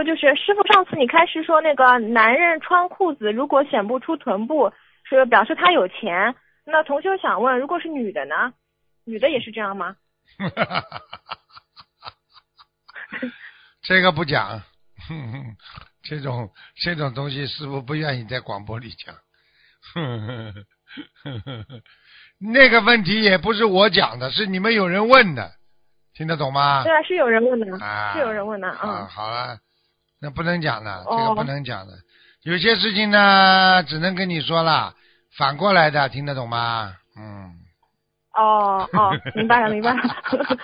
个就是师傅上次你开始说那个男人穿裤子如果显不出臀部，是表示他有钱。那同修想问，如果是女的呢？女的也是这样吗？ 这个不讲，这种东西师傅不愿意在广播里讲。那个问题也不是我讲的，是你们有人问的，听得懂吗？ 对啊，是有人问的， 啊， 是有人问的，嗯。 好了，那不能讲的， 哦这个不能讲的。有些事情呢，只能跟你说了，反过来的，听得懂吗？ 哦，明白了。